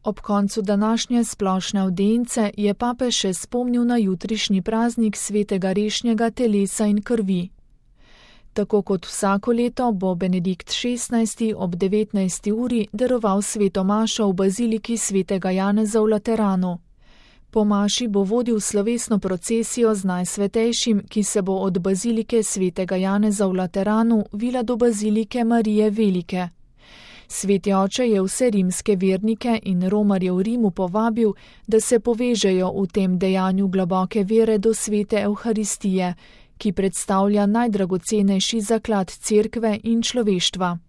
Ob koncu današnje splošne avdience je papež še spomnil na jutrišnji praznik svetega rešnjega telesa in krvi. Tako kot vsako leto bo Benedikt XVI ob 19. uri daroval sveto mašo v baziliki svetega Janeza v Lateranu. Po maši bo vodil slovesno procesijo z Najsvetejšim, ki se bo od bazilike svetega Janeza v Lateranu vila do bazilike Marije Velike. Sveti oče je vse rimske vernike in romarje v Rimu povabil, da se povežejo v tem dejanju globoke vere do svete Evharistije, ki predstavlja najdragocenejši zaklad Cerkve in človeštva.